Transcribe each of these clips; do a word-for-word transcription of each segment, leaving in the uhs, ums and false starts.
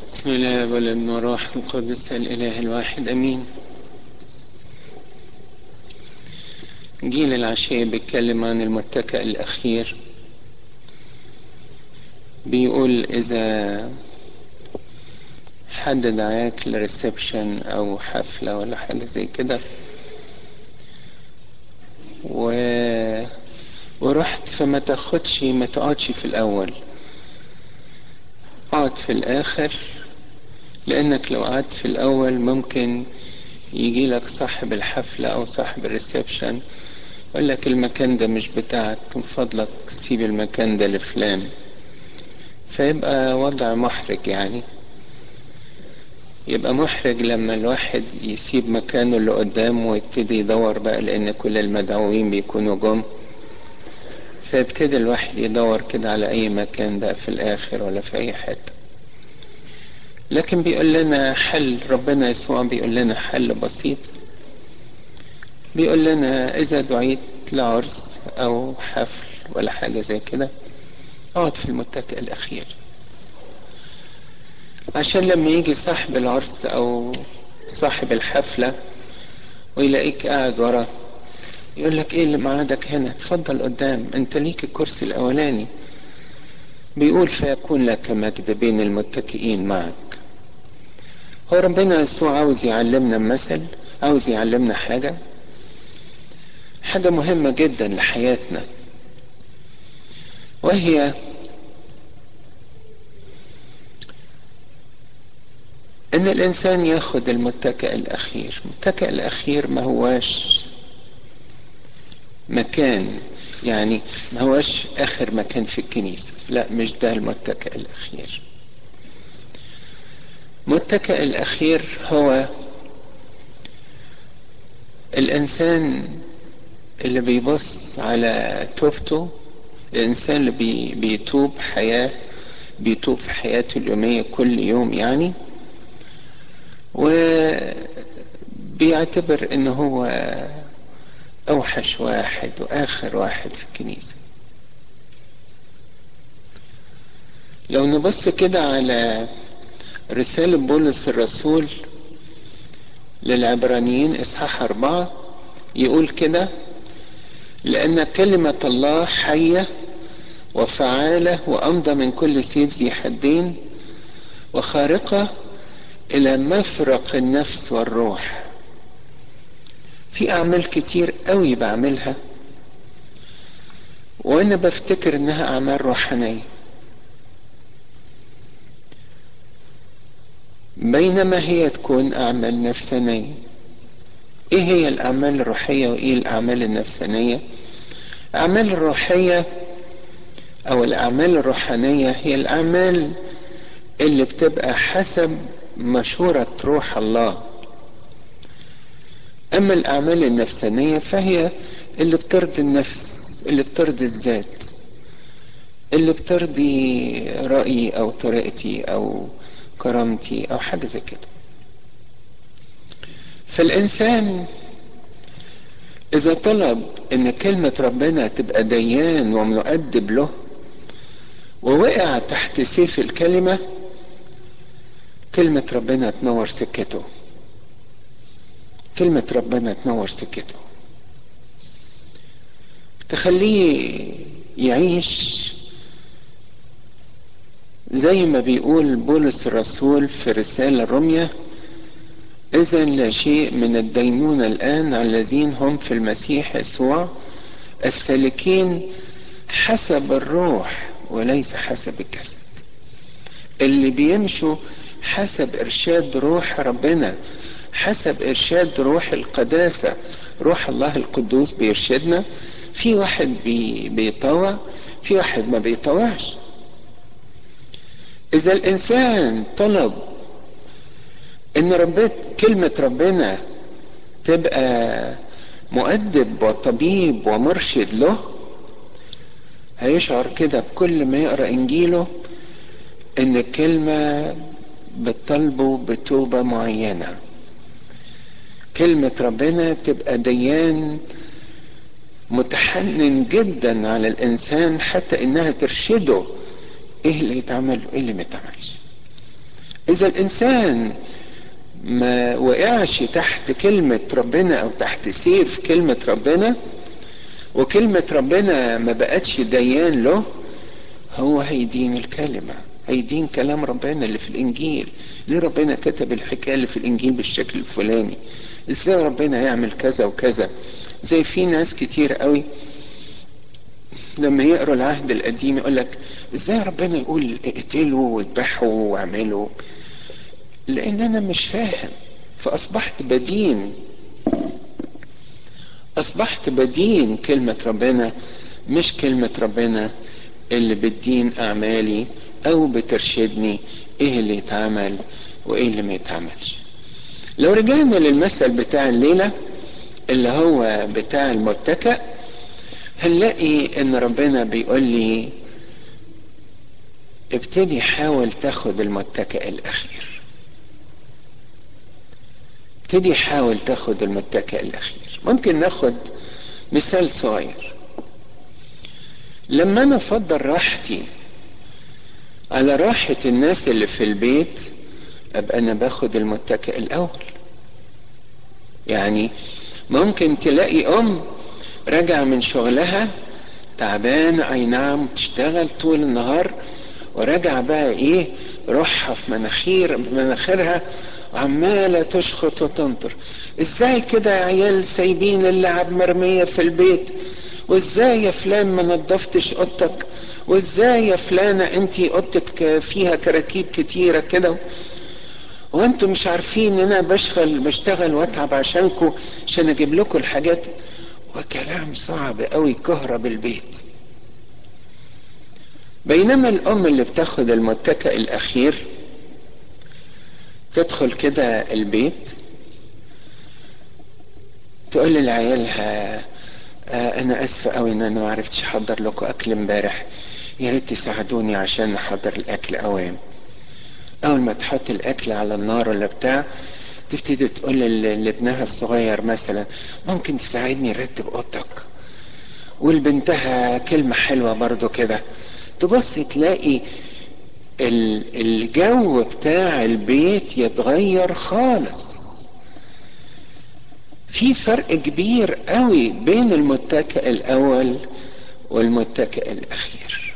بسم الله والابن والروح القدس الإله الواحد أمين. جيل العشية بيتكلم عن المتكئ الأخير، بيقول إذا حد دعاك لريسبشن أو حفلة ولا حاجة زي كده و... ورحت، فما تاخدش ما تقعدش في الأول، اقعد في الآخر، لأنك لو قعدت في الأول ممكن يجي لك صاحب الحفلة أو صاحب الريسبشن يقول لك المكان ده مش بتاعك، من فضلك سيب المكان ده لفلان، فيبقى وضع محرج. يعني يبقى محرج لما الواحد يسيب مكانه اللي قدامه ويبتدي يدور بقى، لأن كل المدعوين بيكونوا جم، فيبتدي الواحد يدور كده على أي مكان بقى في الآخر ولا في أي حتة. لكن بيقول لنا حل، ربنا يسوع بيقول لنا حل بسيط، بيقول لنا إذا دعيت لعرس أو حفل ولا حاجة زي كده اقعد في المتكئ الأخير، عشان لما يجي صاحب العرس أو صاحب الحفلة ويلاقيك قاعد وراه يقول لك ايه اللي معادك هنا، اتفضل قدام، انت ليك الكرسي الأولاني. بيقول فيكون لك مجد بين المتكئين معك. هو ربنا يسوع عاوز يعلمنا مثل، عاوز يعلمنا حاجة حاجة مهمة جدا لحياتنا، وهي ان الانسان ياخد المتكئ الاخير. المتكئ الاخير ما هواش مكان، يعني ما هواش اخر مكان في الكنيسة، لا، مش ده المتكئ الاخير. المتكئ الاخير هو الانسان اللي بيبص على توبته، الانسان اللي بي بيتوب حياة بيتوب في حياته اليومية كل يوم يعني، وبيعتبر ان هو اوحش واحد واخر واحد في الكنيسة. لو نبص كده على رسالة بولس الرسول للعبرانيين اصحاح اربعة، يقول كده: لان كلمة الله حية وفعالة وامضى من كل سيف ذي حدين وخارقة الى مفرق النفس والروح. في اعمال كتير قوي بعملها وانا بفتكر انها اعمال روحانية، بينما هي تكون اعمال نفسانية. ايه هي الاعمال الروحية وايه الاعمال النفسانية؟ الاعمال الروحية او الاعمال الروحانية هي الاعمال اللي بتبقى حسب مشورة روح الله. اما الاعمال النفسانية فهي اللي بترضي النفس، اللي بترضي الذات، اللي بترضي رأيي او طريقتي او كرامتي او حاجة زي كده. فالانسان اذا طلب ان كلمة ربنا تبقى ديان ومؤدب له ووقع تحت سيف الكلمة، كلمة ربنا تنور سكته، كلمة ربنا تنور سكته، تخليه يعيش زي ما بيقول بولس الرسول في رسالة روميا: إذن لا شيء من الدينونة الآن على الذين هم في المسيح يسوع السالكين حسب الروح وليس حسب الجسد. اللي بيمشوا حسب إرشاد روح ربنا، حسب إرشاد روح القداسة، روح الله القدوس بيرشدنا. في واحد بي بيطوع، في واحد ما بيطوعش. إذا الإنسان طلب إن ربنا كلمة ربنا تبقى مؤدب وطبيب ومرشد له، هيشعر كده بكل ما يقرأ إنجيله إن الكلمة بتطلبه بتوبة معينة. كلمة ربنا تبقى ديان متحنن جدا على الإنسان، حتى إنها ترشده إيه اللي يتعمل وإيه اللي ما يتعملش، اذا الانسان ما وقعش تحت كلمة ربنا او تحت سيف كلمة ربنا، وكلمة ربنا ما بقتش ديان له، هو هيدين الكلمة، هيدين كلام ربنا اللي في الانجيل. ليه ربنا كتب الحكاية اللي في الانجيل بالشكل الفلاني؟ ازاي ربنا يعمل كذا وكذا؟ زي في ناس كتير قوي لما يقروا العهد القديم يقولك ازاي ربنا يقول اقتلوا واذبحوا واعملوا؟ لان انا مش فاهم، فاصبحت بدين، اصبحت بدين كلمة ربنا، مش كلمة ربنا اللي بتدين اعمالي او بترشدني ايه اللي يتعمل وايه اللي ما يتعملش. لو رجعنا للمثل بتاع الليلة اللي هو بتاع المتكأ، هنلاقي ان ربنا بيقول لي ابتدي حاول تاخد المتكأ الاخير، ابتدي حاول تاخد المتكأ الاخير. ممكن ناخد مثال صغير. لما انا افضل راحتي على راحة الناس اللي في البيت، ابقى انا باخد المتكئ الاول. يعني ممكن تلاقي ام راجعة من شغلها تعبانة، اي نعم، تشتغل طول النهار، وراجعة بقى ايه، روحها في مناخير في مناخيرها وعمالة تشخط وتنطر. ازاي كده يا عيال سايبين اللعب مرمية في البيت؟ وازاي يا فلان ما نظفتش اوضتك؟ وازاي يا فلانة انتي اوضتك فيها كراكيب كتيرة كده؟ وانتوا مش عارفين ان انا بشغل بشتغل واتعب عشانكم عشان اجيب لكم الحاجات؟ وكلام صعب قوي كهرب البيت. بينما الام اللي بتاخد المتكئ الاخير تدخل كده البيت تقول لعيالها آه انا اسفة قوي ان انا ما عرفتش احضر لكم اكل امبارح، يا ريت تساعدوني عشان احضر الاكل اوام. اول ما تحط الاكل على النار ولا بتاع، تبتدي تقول لابنها الصغير مثلا ممكن تساعدني ارتب اوضتك؟ والبنتها كلمة حلوة برضو كده، تبص تلاقي الجو بتاع البيت يتغير خالص. في فرق كبير قوي بين المتكئ الاول والمتكئ الاخير.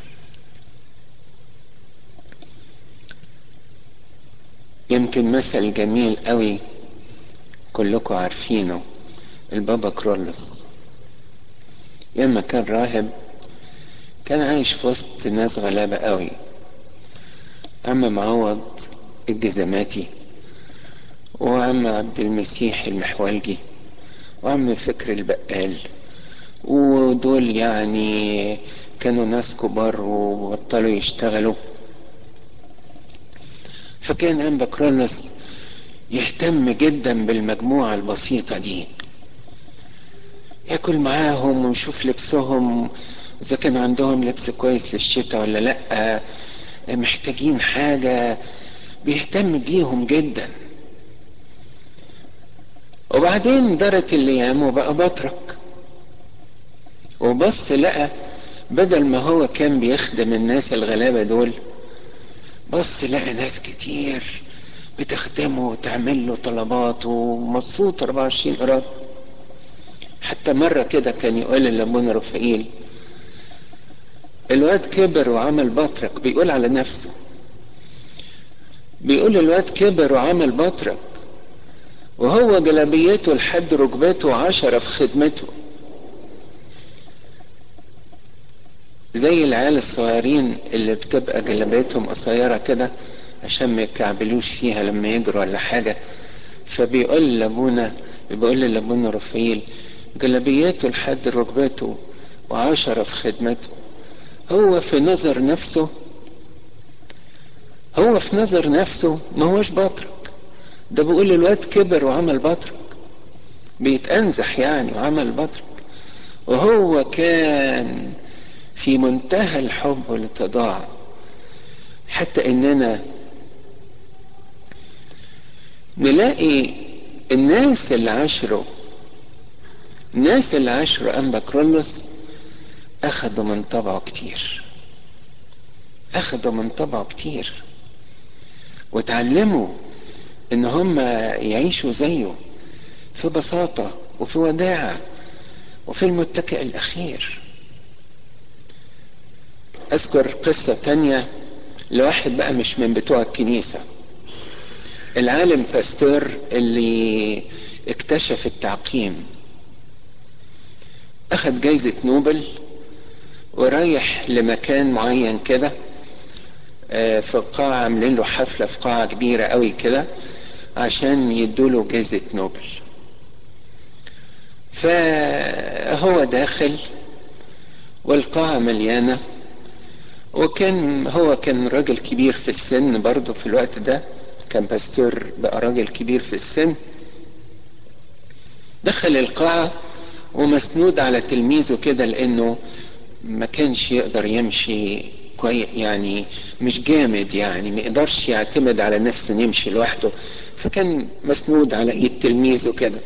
يمكن مثل جميل قوي كلكم عارفينه، البابا كرولوس. لما كان راهب كان عايش في وسط ناس غلابة قوي، عم معوض الجزماتي، وعم عبد المسيح المحولجي، وعم فكر البقال، ودول يعني كانوا ناس كبار وبطلوا يشتغلوا. فكان أنبا كرولوس يهتم جدا بالمجموعة البسيطة دي، ياكل معاهم ويشوف لبسهم اذا كان عندهم لبس كويس للشتاء ولا لا، محتاجين حاجة، بيهتم بيهم جدا. وبعدين دارت الايام وبقى بطرك، وبص لقى بدل ما هو كان بيخدم الناس الغلابة دول، بص لقى ناس كتير بتخدمه وتعمل له طلبات ومبسوط أربعة وعشرين قرار. حتى مرة كده كان يقول لابونا رفائيل الواد كبر وعمل بطرك، بيقول على نفسه، بيقول الواد كبر وعمل بطرك وهو جلابيته لحد ركبته عشرة في خدمته. زي العيال الصغيرين اللي بتبقى جلابيتهم قصيرة كده عشان ما يكعبلوش فيها لما يجروا ولا حاجة. فبيقول لابونا بيقول لابونا رفائيل جلابيته لحد ركبته وعشرة في خدمته. هو في نظر نفسه هو في نظر نفسه ما هوش بطرك، ده بيقول الواد كبر وعمل بطرك، بيتأنزح يعني وعمل بطرك. وهو كان في منتهى الحب والاتضاع، حتى اننا نلاقي الناس اللي عاشروا الناس اللي عاشروا أنبا كرولوس اخدوا من طبعه كتير، اخدوا من طبعه كتير. وتعلموا ان هم يعيشوا زيه في بساطة وفي وداعة وفي المتكئ الاخير. اذكر قصة تانية لواحد بقى مش من بتوع الكنيسة، العالم باستور اللي اكتشف التعقيم، اخد جايزة نوبل ورايح لمكان معين كده، في قاعة عاملين له حفلة في قاعة كبيرة قوي كده عشان يدوله جايزة نوبل. فهو داخل والقاعة مليانة، وكان هو كان راجل كبير في السن برضه في الوقت ده، كان باستور بقى راجل كبير في السن. دخل القاعة ومسنود على تلميذه كده لانه ما كانش يقدر يمشي كويس، يعني مش جامد، يعني ما يقدرش يعتمد على نفسه يمشي لوحده، فكان مسنود على ايد تلميذه كده.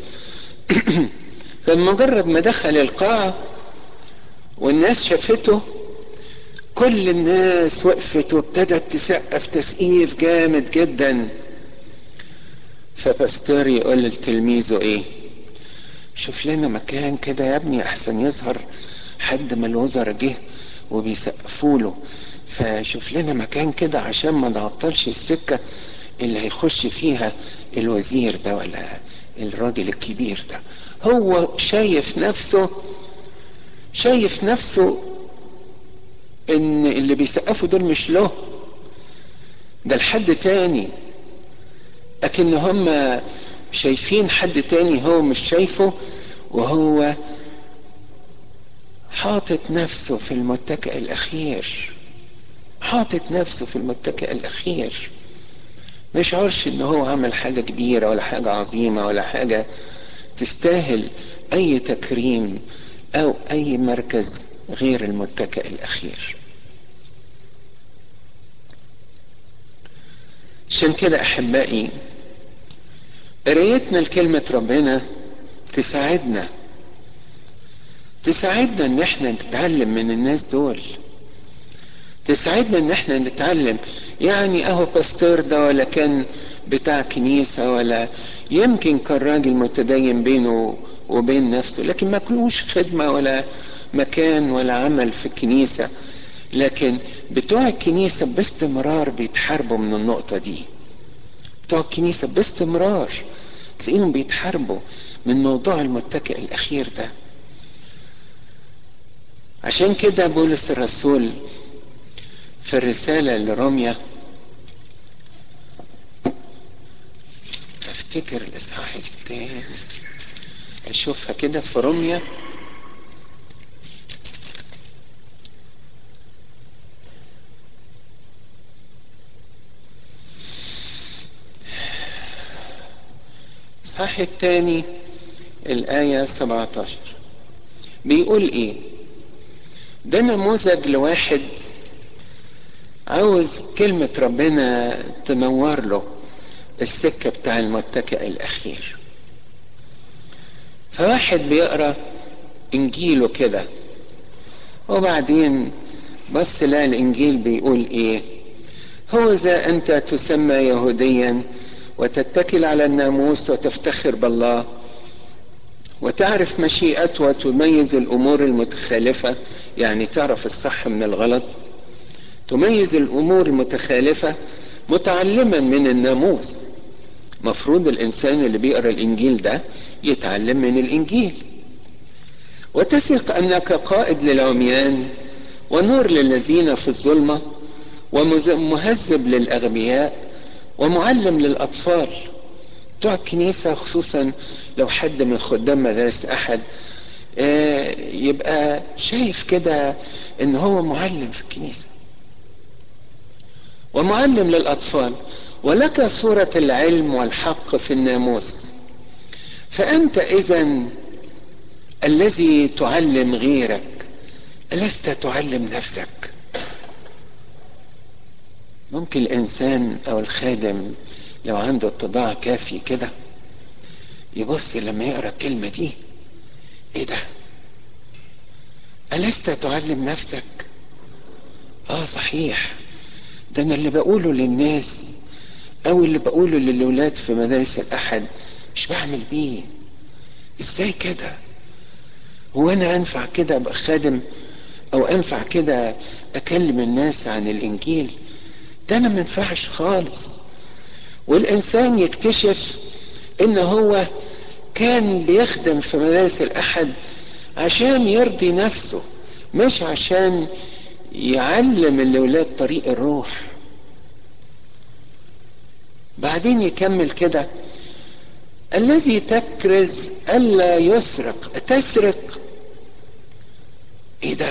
فمجرد ما دخل القاعة والناس شافته، كل الناس وقفت وابتدت تسقف تسقيف جامد جدا. فباستور يقول لتلميذه ايه، شوف لنا مكان كده يا ابني احسن يظهر حد من الوزراء جه وبيسقفوا له، فشوف لنا مكان كده عشان ما نعطلش السكة اللي هيخش فيها الوزير ده ولا الراجل الكبير ده. هو شايف نفسه شايف نفسه ان اللي بيسقفوا دول مش له، ده لحد تاني، لكن هم شايفين حد تاني هو مش شايفه، وهو حاطط نفسه في المتكئ الاخير، حاطط نفسه في المتكئ الاخير، ما يشعرش ان هو عمل حاجة كبيرة ولا حاجة عظيمة ولا حاجة تستاهل اي تكريم او اي مركز غير المتكئ الاخير. عشان كده احبائي، قرايتنا لكلمة ربنا تساعدنا تساعدنا ان احنا نتعلم من الناس دول، تساعدنا ان احنا نتعلم. يعني اهو باستور ده ولا كان بتاع كنيسة، ولا يمكن كان راجل متدين بينه وبين نفسه، لكن ما كلوش خدمة ولا مكان ولا عمل في الكنيسة، لكن بتوع الكنيسة باستمرار بيتحاربوا من النقطة دي. بتوع الكنيسة باستمرار تلاقيهم بيتحاربوا من موضوع المتكئ الاخير ده. عشان كده بولس الرسول في الرسالة لروميا، افتكر الاصحاح التاني اشوفها كده في روميا، الاصحاح التاني الآية سبعة عشر بيقول ايه؟ ده نموذج لواحد عاوز كلمة ربنا تنور له السكة بتاع المتكئ الأخير. فواحد بيقرأ إنجيله كده، وبعدين بص لا الإنجيل بيقول إيه؟ هو إذا أنت تسمى يهوديا وتتكل على الناموس وتفتخر بالله وتعرف مشيئته وتميز الأمور المتخالفة، يعني تعرف الصح من الغلط، تميز الأمور المتخالفة متعلما من الناموس. مفروض الإنسان اللي بيقرأ الإنجيل ده يتعلم من الإنجيل. وتثق أنك قائد للعميان ونور للذين في الظلمة ومهذب للأغبياء ومعلم للأطفال. بتوع الكنيسة خصوصا لو حد من خدام مدارس أحد يبقى شايف كده إن هو معلم في الكنيسة ومعلم للأطفال، ولك صورة العلم والحق في الناموس. فأنت إذن الذي تعلم غيرك ألست تعلم نفسك؟ ممكن الإنسان أو الخادم لو عنده اتضاع كافي كده يبص لما يقرأ الكلمة دي، إيه ده؟ ألست تعلم نفسك؟ آه صحيح، ده أنا اللي بقوله للناس او اللي بقوله للولاد في مدارس الاحد مش بعمل بيه. ازاي كده؟ هو انا انفع كده ابقى خادم؟ او انفع كده اكلم الناس عن الانجيل؟ ده انا منفعش خالص. والانسان يكتشف ان هو كان بيخدم في مدارس الاحد عشان يرضي نفسه، مش عشان يعلم الاولاد طريق الروح. بعدين يكمل كده: الذي تكرز الا يسرق. تسرق؟ ايه ده؟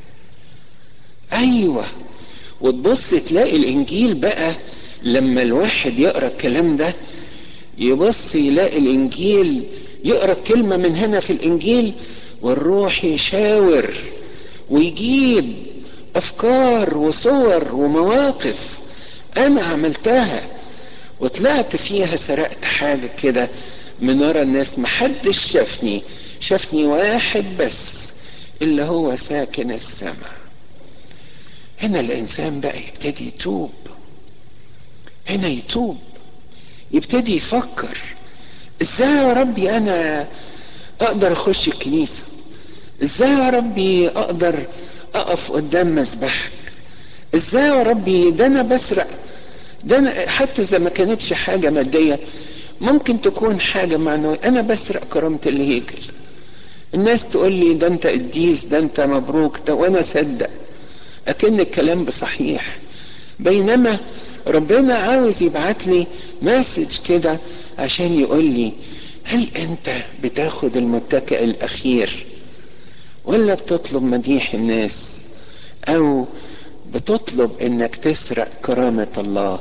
ايوه. وتبص تلاقي الانجيل بقى لما الواحد يقرا الكلام ده، يبص يلاقي الانجيل، يقرا كلمه من هنا في الانجيل والروح يشاور ويجيب افكار وصور ومواقف انا عملتها وطلعت فيها، سرقت حاجه كده من ورا الناس، محدش شافني، شافني واحد بس اللي هو ساكن السماء. هنا الانسان بقى يبتدي يتوب، هنا يتوب، يبتدي يفكر: ازاي يا ربي انا اقدر اخش الكنيسة؟ ازاي يا ربي اقدر اقف قدام مذبحك؟ ازاي يا ربي ده انا بسرق؟ ده انا حتى اذا ما كانتش حاجة مادية ممكن تكون حاجة معنوية، انا بسرق كرامة الهيكل. الناس تقول لي ده انت قديس، ده انت مبروك، ده وانا اصدق اكن الكلام بصحيح، بينما ربنا عاوز يبعت لي مسج كده عشان يقول لي: هل انت بتاخد المتكئ الاخير ولا بتطلب مديح الناس، او بتطلب انك تسرق كرامة الله؟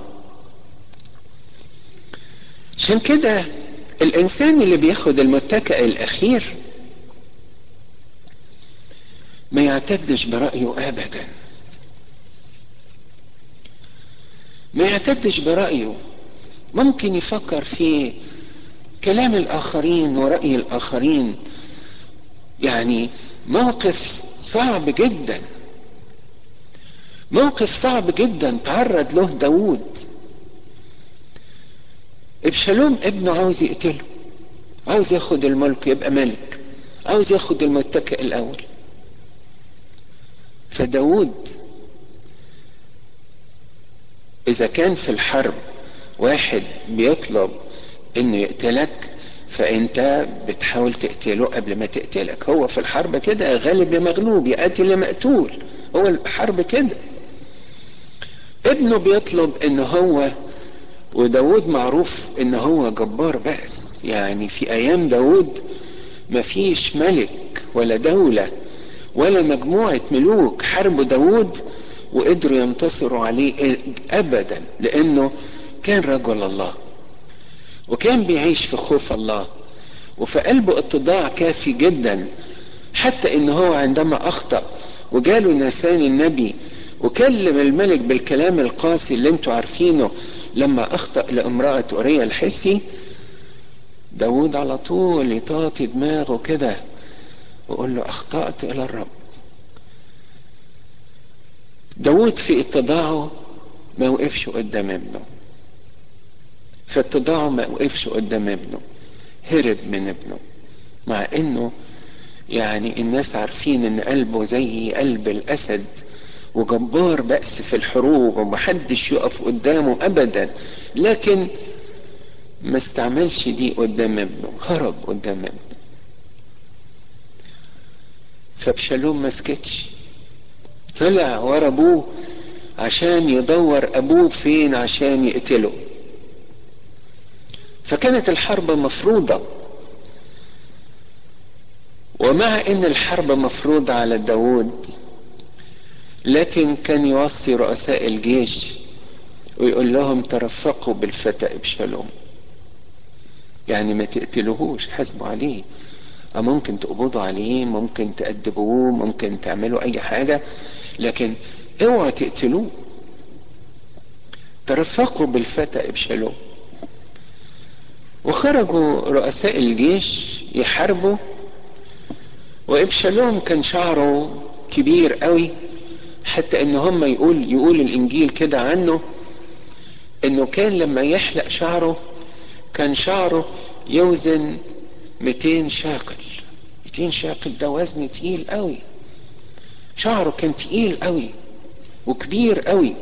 عشان كده الانسان اللي بياخد المتكئ الاخير ما يعتدش برأيه ابدا، ما يعتدش برأيه. ممكن يفكر في كلام الاخرين ورأي الاخرين. يعني موقف صعب جدا، موقف صعب جدا تعرض له داود. ابشالوم ابنه عاوز يقتله، عاوز ياخد الملك يبقى ملك، عاوز ياخد المتكئ الاول. فداود اذا كان في الحرب واحد بيطلب انه يقتلك، فانت بتحاول تقتله قبل ما تقتلك. هو في الحرب كده، غالب يا مغلوب، يا قاتل يا مقتول، هو الحرب كده. ابنه بيطلب ان هو، وداود معروف ان هو جبار بأس، يعني في ايام داود مفيش ملك ولا دولة ولا مجموعة ملوك حاربوا داود وقدروا ينتصروا عليه ابدا، لانه كان رجل الله وكان بيعيش في خوف الله وفي قلبه اتضاع كافي جدا، حتى ان هو عندما اخطأ وجاله ناسان النبي وكلم الملك بالكلام القاسي اللي انتوا عارفينه لما اخطأ لامرأة أوريا الحسي، داود على طول يطاطي دماغه كده ويقول له: اخطأت الى الرب. داود في اتضاعه ما وقفش قدام ابنه، في اتضاعه ما وقفش قدام ابنه، هرب من ابنه، مع انه يعني الناس عارفين ان قلبه زي قلب الاسد وجبار بأس في الحروب ومحدش يقف قدامه ابدا، لكن ما استعملش دي قدام ابنه، هرب قدام ابنه. فابشالوم ما سكتش، طلع ورا ابوه عشان يدور ابوه فين عشان يقتله. فكانت الحرب مفروضة، ومع ان الحرب مفروضة على داود، لكن كان يوصي رؤساء الجيش ويقول لهم: ترفقوا بالفتى ابشالوم، يعني ما تقتلوهوش، حاسبوا عليه، ممكن تقبضوا عليه، ممكن تأدبوه، ممكن تعملوا اي حاجة، لكن اوعوا تقتلوه. ترفقوا بالفتى ابشالوم. وخرجوا رؤساء الجيش يحاربوا، وابشالوم كان شعره كبير قوي، حتى ان هم يقول يقول الانجيل كده عنه انه كان لما يحلق شعره كان شعره يوزن مئتين شاقل. مئتين شاقل ده وزن تقيل قوي. شعره كان تقيل قوي وكبير قوي.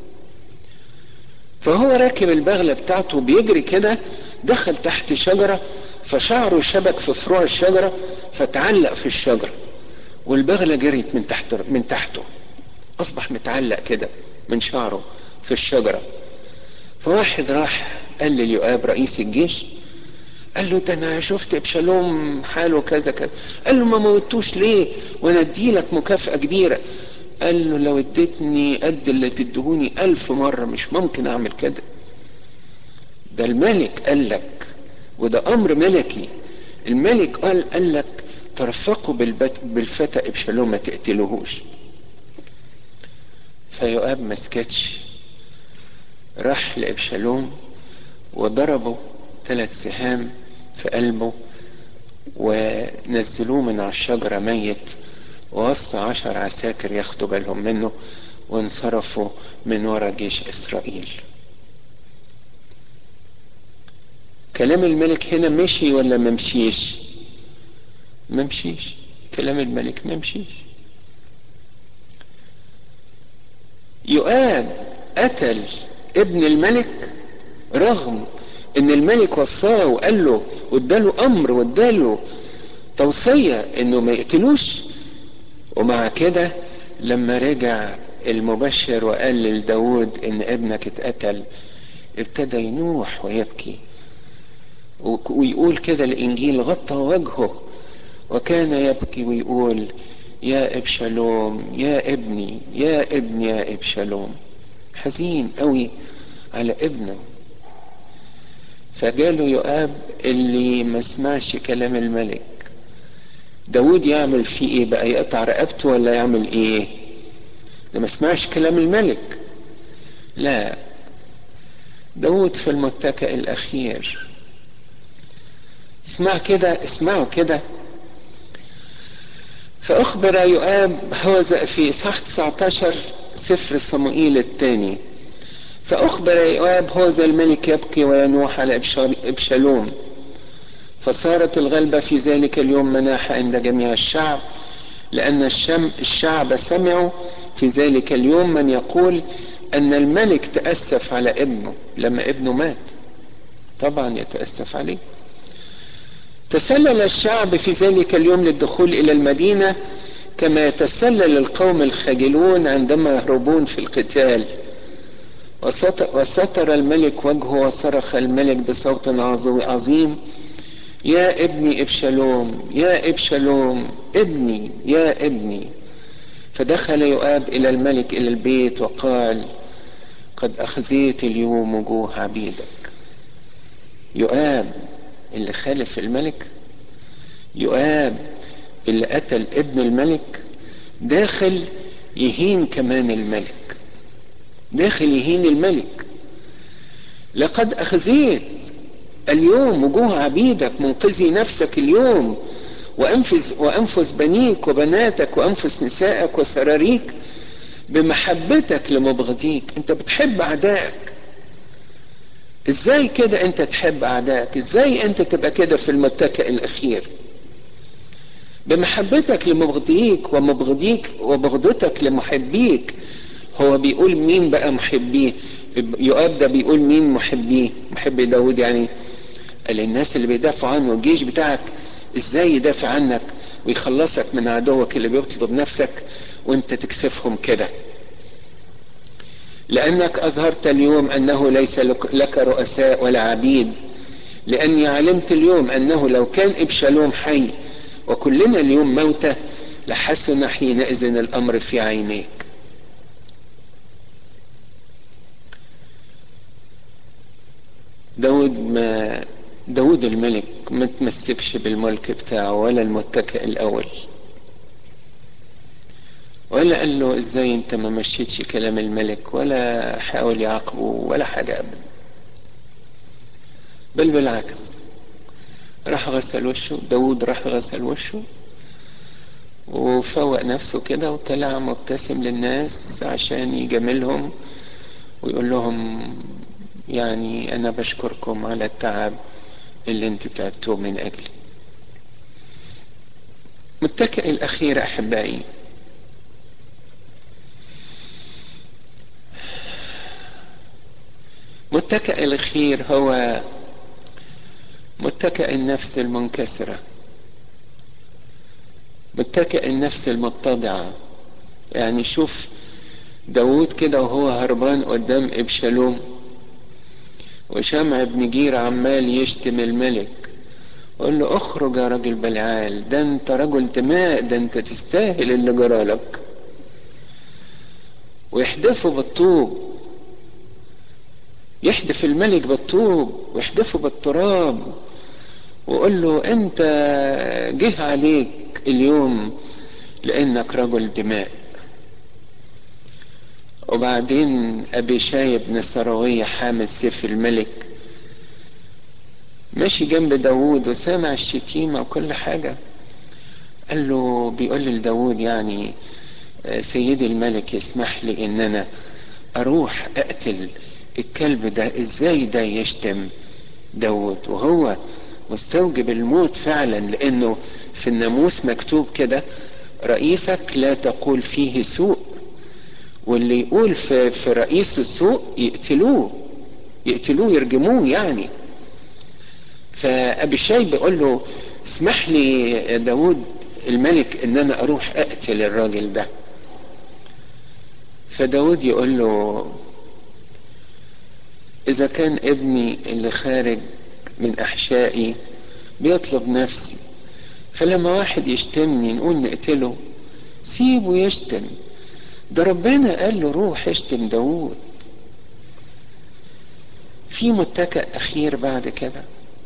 فهو راكب البغلة بتاعته بيجري كده، دخل تحت شجرة، فشعره شبك في فروع الشجرة فتعلق في الشجرة، والبغلة جريت من تحت من تحته، اصبح متعلق كده من شعره في الشجرة. فواحد راح قال لليؤاب رئيس الجيش، قال له ده انا شفت ابشالوم حاله كذا كذا. قال له ما موتوش ليه وانا اديلك مكافأة كبيرة؟ قال له لو اديتني قد اللي تدهوني الف مرة مش ممكن اعمل كده. ده الملك قال لك، وده امر ملكي. الملك قال قال لك ترفقوا بالفتى ابشالوم ما تقتلوهوش. فيؤاب ما سكتش، راح لابشالوم وضربه ثلاث سهام في قلبه ونزلوه من على الشجرة ميت، ووصى عشر عساكر ياخدوا بالهم منه، وانصرفوا من ورا جيش اسرائيل. كلام الملك هنا مشي ولا ممشيش؟ ممشيش. كلام الملك ممشيش. يؤاب قتل ابن الملك رغم ان الملك وصاه وقال له واداله امر واداله توصية انه ما يقتلوش. ومع كده لما رجع المبشر وقال لداود ان ابنك اتقتل، ابتدى ينوح ويبكي، ويقول كده الانجيل غطى وجهه وكان يبكي ويقول يا ابشالوم يا ابني يا ابني يا ابشالوم. حزين قوي على ابنه. فجاله يؤاب اللي ما سمعش كلام الملك. داود يعمل فيه ايه بقى؟ يقطع رقبته ولا يعمل ايه؟ ده ما سمعش كلام الملك. لا، داود في المتكئ الاخير. اسمع كده، اسمعوا كده. فاخبر يؤاب هوذا في اصحاح تسعة عشر سفر صموئيل الثاني. فاخبر يؤاب هوذا الملك يبكي وينوح على ابشالوم. فصارت الغلبة في ذلك اليوم مناحة عند جميع الشعب، لأن الشم الشعب سمعوا في ذلك اليوم من يقول أن الملك تأسف على ابنه لما ابنه مات. طبعا يتأسف عليه. تسلل الشعب في ذلك اليوم للدخول إلى المدينة كما يتسلل القوم الخجلون عندما يهربون في القتال. وستر الملك وجهه وصرخ الملك بصوت عظيم يا ابني ابشالوم يا ابشالوم ابني يا ابني. فدخل يؤاب الى الملك الى البيت وقال قد اخزيت اليوم وجوه عبيدك. يؤاب اللي خالف الملك، يؤاب اللي قتل ابن الملك، داخل يهين كمان الملك، داخل يهين الملك. لقد اخزيت اليوم وجوه عبيدك منقذي نفسك اليوم وأنفس, وأنفس بنيك وبناتك وأنفس نسائك وسراريك بمحبتك لمبغضيك. انت بتحب أعدائك. ازاي كده انت تحب أعدائك؟ ازاي انت تبقى كده في المتكئ الأخير؟ بمحبتك لمبغضيك ومبغضيك وبغضتك لمحبيك. هو بيقول مين بقى محبيه؟ يؤاب ده بيقول مين محبيه؟ محبي داود يعني قال الناس اللي بيدافعوا عنه. الجيش بتاعك ازاي يدافع عنك ويخلصك من عدوك اللي بيطلب نفسك وانت تكسفهم كده؟ لانك اظهرت اليوم انه ليس لك رؤساء ولا عبيد، لاني علمت اليوم انه لو كان ابشالوم حي وكلنا اليوم موتى لحسن حينئذ الامر في عينيك. داود ما داود الملك ما تمسكش بالملك بتاعه ولا المتكئ الاول، ولا قال له ازاي انت ما مشيتش كلام الملك، ولا حاول يعاقبه ولا حاجة ابدا. بل بالعكس، راح غسل وشه. داود راح غسل وشه وفوق نفسه كده وطلع مبتسم للناس عشان يجاملهم ويقول لهم يعني انا بشكركم على التعب اللي انتوا تعبتوه من اجلي. متكئ الاخير احبائي، متكئ الاخير هو متكئ النفس المنكسرة، متكئ النفس المتضعة. يعني شوف داود كده وهو هربان قدام ابشالوم، وشمع بن جير عمال يشتم الملك، قال له اخرج يا راجل بلعال، ده انت رجل دماء، ده انت تستاهل اللي جرالك. ويحدفه بالطوب، يحدف الملك بالطوب ويحدفه بالتراب، وقال له انت جه عليك اليوم لانك رجل دماء. وبعدين ابي شاي بن سراوية حامل سيف الملك ماشي جنب داود وسامع الشتيمة وكل حاجة، قال له بيقول لداود يعني سيدي الملك يسمح لي ان انا اروح اقتل الكلب ده، ازاي ده يشتم داود وهو مستوجب الموت فعلا، لانه في الناموس مكتوب كده رئيسك لا تقول فيه سوء، واللي يقول في, في رئيس السوء يقتلوه يقتلوه يرجموه يعني. فابي شاي بيقول له اسمح لي يا داود الملك ان انا اروح اقتل الراجل ده. فداود يقول له اذا كان ابني اللي خارج من احشائي بيطلب نفسي، فلما واحد يشتمني نقول نقتله؟ سيبه يشتم، ده ربنا قال له روح اشتم داود. في متكئ اخير بعد كده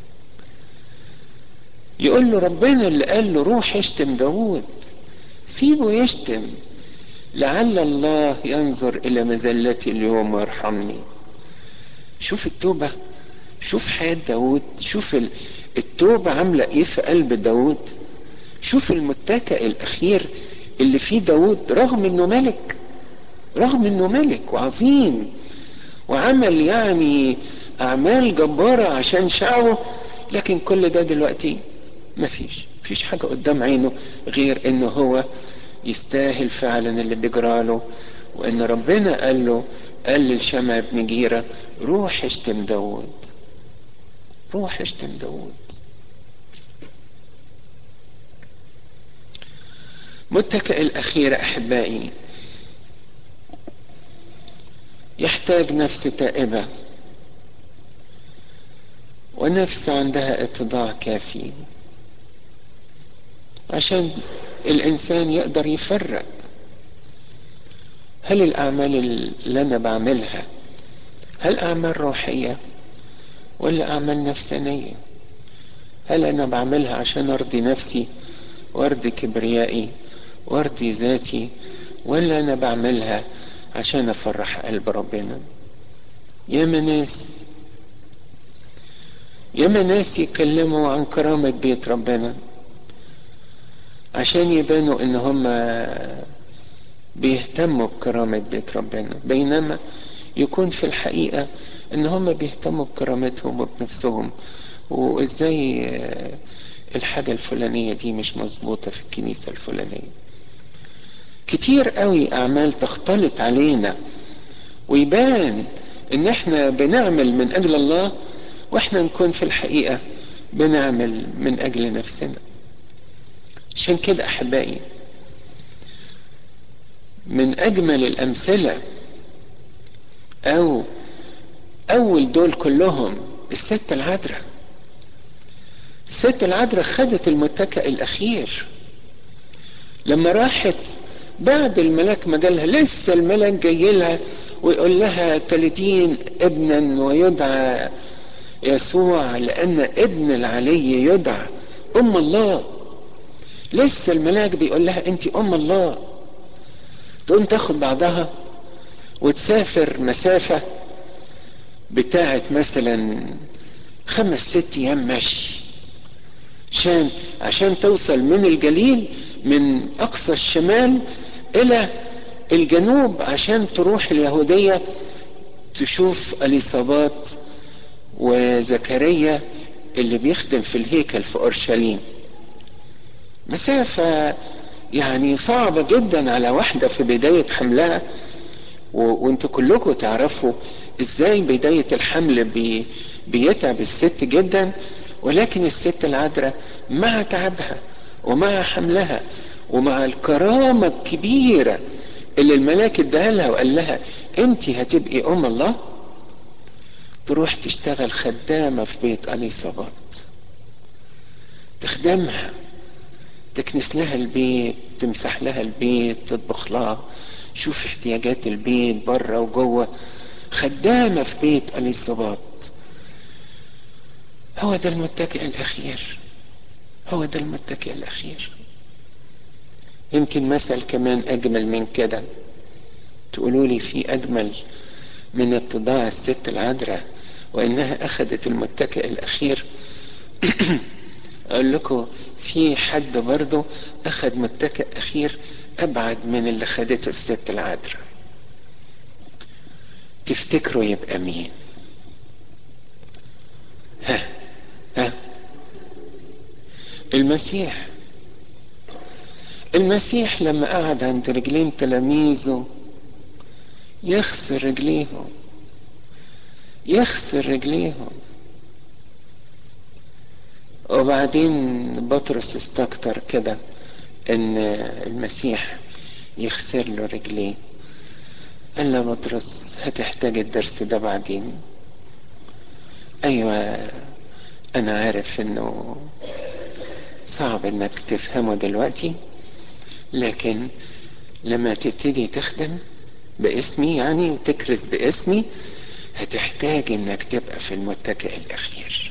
يقول له ربنا اللي قال له روح اشتم داود، سيبه يشتم، لعل الله ينظر الى مذلتي اليوم ويرحمني. شوف التوبة، شوف حياة داود، شوف التوبة عاملة ايه في قلب داود. شوف المتكئ الاخير اللي فيه داود، رغم انه ملك، رغم انه ملك وعظيم وعمل يعني اعمال جبارة عشان شعبه، لكن كل ده دلوقتي مفيش مفيش حاجة قدام عينه غير انه هو يستاهل فعلا اللي بيجراله، وان ربنا قال له، قال للشمع بن جيرة روح اشتم داود، روح اشتم داود. متكئ الاخير احبائي يحتاج نفس تائبة ونفس عندها اتضاع كافي عشان الانسان يقدر يفرق هل الاعمال اللي انا بعملها هل اعمال روحية ولا اعمال نفسانية؟ هل انا بعملها عشان ارضي نفسي وارضي كبريائي وارضي ذاتي، ولا انا بعملها عشان افرح قلب ربنا؟ ياما ناس ياما ناس يتكلموا عن كرامة بيت ربنا عشان يبانوا ان هم بيهتموا بكرامة بيت ربنا، بينما يكون في الحقيقة ان هم بيهتموا بكرامتهم وبنفسهم، وازاي الحاجة الفلانية دي مش مظبوطة في الكنيسة الفلانية. كتير قوي اعمال تختلط علينا ويبان ان احنا بنعمل من اجل الله، واحنا نكون في الحقيقة بنعمل من اجل نفسنا. عشان كده احبائي من اجمل الامثلة او اول دول كلهم الست العذراء. الست العذراء خدت المتكئ الاخير لما راحت بعد الملاك ما جالها، لسه الملاك جاي لها ويقول لها تلدين ابنا ويدعى يسوع لان ابن العلي يدعى ام الله. لسه الملاك بيقول لها انت ام الله. تقوم تاخد بعضها وتسافر مسافة بتاعت مثلا خمس ست ايام مشي عشان عشان توصل من الجليل من اقصى الشمال الى الجنوب عشان تروح اليهودية تشوف اليصابات وزكريا اللي بيخدم في الهيكل في اورشليم، مسافة يعني صعبة جدا على واحدة في بداية حملها. وانتوا كلكم تعرفوا ازاي بداية الحمل بي بيتعب الست جدا، ولكن الست العذراء مع تعبها ومع حملها ومع الكرامة الكبيرة اللي الملاك اداها لها وقال لها انت هتبقي ام الله، تروح تشتغل خدامة في بيت اليصابات، تخدمها، تكنس لها البيت، تمسح لها البيت، تطبخ لها، شوف احتياجات البيت بره وجوه، خدامة في بيت اليصابات. هو ده المتكئ الاخير، هو ده المتكئ الاخير. يمكن مثل كمان اجمل من كده، تقولوا لي في اجمل من اتضاع الست العذراء وانها اخذت المتكئ الاخير؟ اقول لكم في حد برضه اخذ متكئ اخير ابعد من اللي خدته الست العذراء. تفتكروا يبقى مين؟ ها ها المسيح. المسيح لما قعد عند رجلين تلاميذه يغسل رجليهم، يغسل رجليهم. وبعدين بطرس استكتر كده ان المسيح يغسل له رجليه، قال له بطرس هتحتاج الدرس ده بعدين. ايوه انا عارف انه صعب انك تفهمه دلوقتي، لكن لما تبتدي تخدم باسمي يعني وتكرز باسمي هتحتاج انك تبقى في المتكئ الاخير.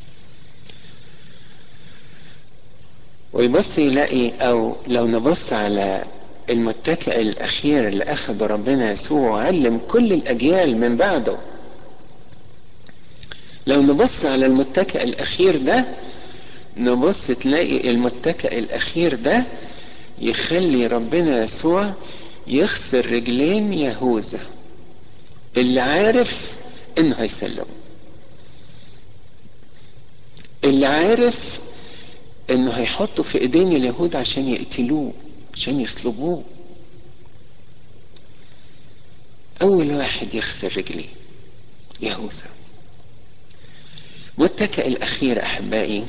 ويبص يلاقي، او لو نبص على المتكئ الاخير اللي اخذه ربنا يسوع وعلم كل الاجيال من بعده، لو نبص على المتكئ الاخير ده نبص تلاقي المتكئ الاخير ده يخلي ربنا يسوع يغسل رجلين يهوذا اللي عارف انه هيسلمه، اللي عارف انه هيحطه في ايدين اليهود عشان يقتلوه، عشان يصلبوه. اول واحد يغسل رجليه يهوذا. متكئ الاخير احبائي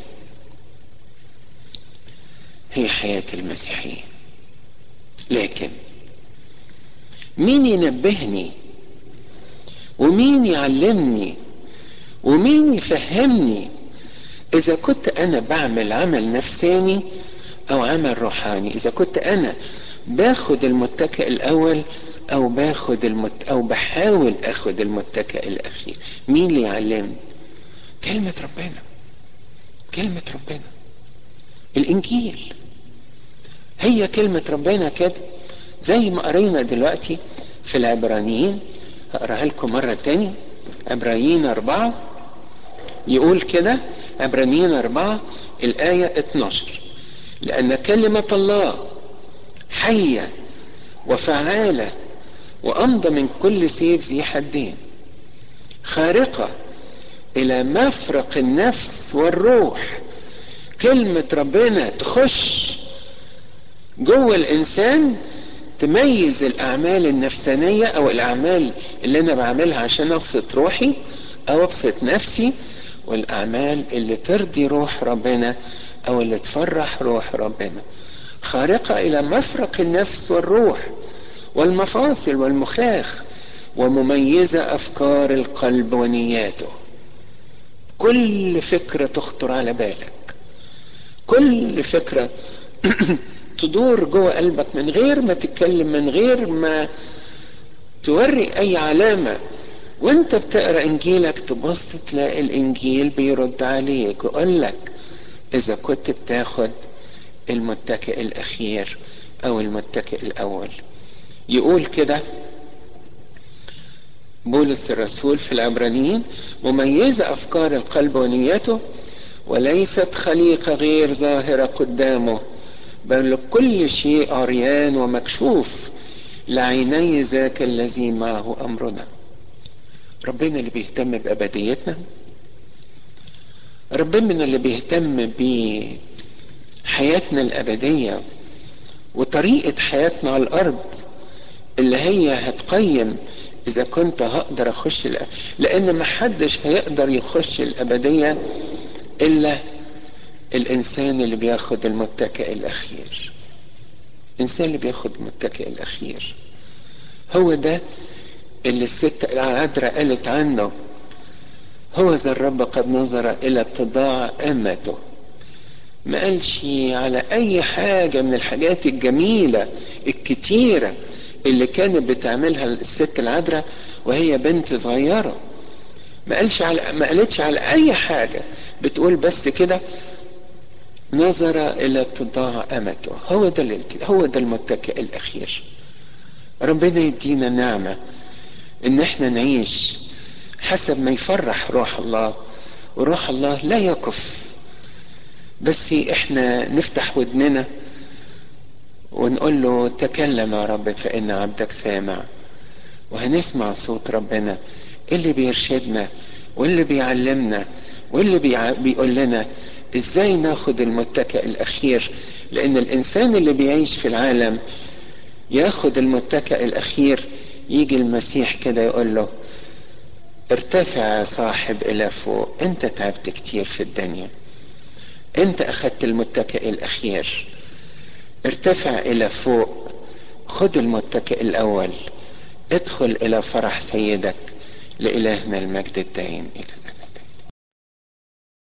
هي حياة المسيحية. لكن مين ينبهني ومين يعلمني ومين يفهمني اذا كنت انا بعمل عمل نفساني او عمل روحاني، اذا كنت انا باخد المتكئ الاول او باخد المت... او بحاول اخد المتكئ الاخير؟ مين اللي يعلمني؟ كلمة ربنا، كلمة ربنا، الانجيل. هي كلمة ربنا كده زي ما قرينا دلوقتي في العبرانيين. هقراها لكم مرة تاني. عبرانيين أربعة يقول كده، عبرانيين أربعة الآية اتناشر: لأن كلمة الله حية وفعالة وأمضى من كل سيف ذي حدين، خارقة إلى مفرق النفس والروح. كلمة ربنا تخش جوه الإنسان تميز الأعمال النفسانية أو الأعمال اللي أنا بعملها عشان أبسط روحي أو أبسط نفسي، والأعمال اللي ترضي روح ربنا أو اللي تفرح روح ربنا. خارقة إلى مفرق النفس والروح والمفاصل والمخاخ، ومميزة أفكار القلب ونياته. كل فكرة تخطر على بالك، كل فكرة تدور جوه قلبك من غير ما تتكلم، من غير ما توري اي علامة، وانت بتقرأ انجيلك تبص تلاقي الانجيل بيرد عليك ويقول لك اذا كنت بتاخد المتكئ الاخير او المتكئ الاول. يقول كده بولس الرسول في العبرانيين: مميزة افكار القلب ونيته، وليست خليقة غير ظاهرة قدامه، بل كل شيء عريان ومكشوف لعيني ذاك الذي معه أمرنا. ربنا اللي بيهتم بأبديتنا، ربنا اللي بيهتم بحياتنا الأبدية وطريقة حياتنا على الأرض اللي هي هتقيم إذا كنت هقدر أخش الأ... لأن محدش هيقدر يخش الأبدية إلا الإنسان اللي بياخد المتكئ الأخير. الإنسان اللي بياخد المتكئ الأخير هو ده اللي الست العذراء قالت عنه: هو ذا الرب قد نظر إلى اتضاع أمته. ما قالش على أي حاجة من الحاجات الجميلة الكتيرة اللي كانت بتعملها الست العذراء وهي بنت صغيرة. ما قالش على ما قالتش على أي حاجة، بتقول بس كده: نظر إلى اتضاع أمته. هو ده هو ده المتكئ الأخير. ربنا يدينا نعمة إن احنا نعيش حسب ما يفرح روح الله، وروح الله لا يقف، بس احنا نفتح ودننا ونقول له: تكلم يا رب فإن عبدك سامع. وهنسمع صوت ربنا اللي بيرشدنا واللي بيعلمنا واللي بيع... بيقول لنا ازاي ناخد المتكئ الأخير. لأن الإنسان اللي بيعيش في العالم ياخد المتكئ الأخير، يجي المسيح كده يقول له: ارتفع يا صاحب إلى فوق، انت تعبت كتير في الدنيا، انت أخدت المتكئ الأخير، ارتفع إلى فوق، خد المتكئ الأول، ادخل إلى فرح سيدك. لإلهنا المجد الدائم إلى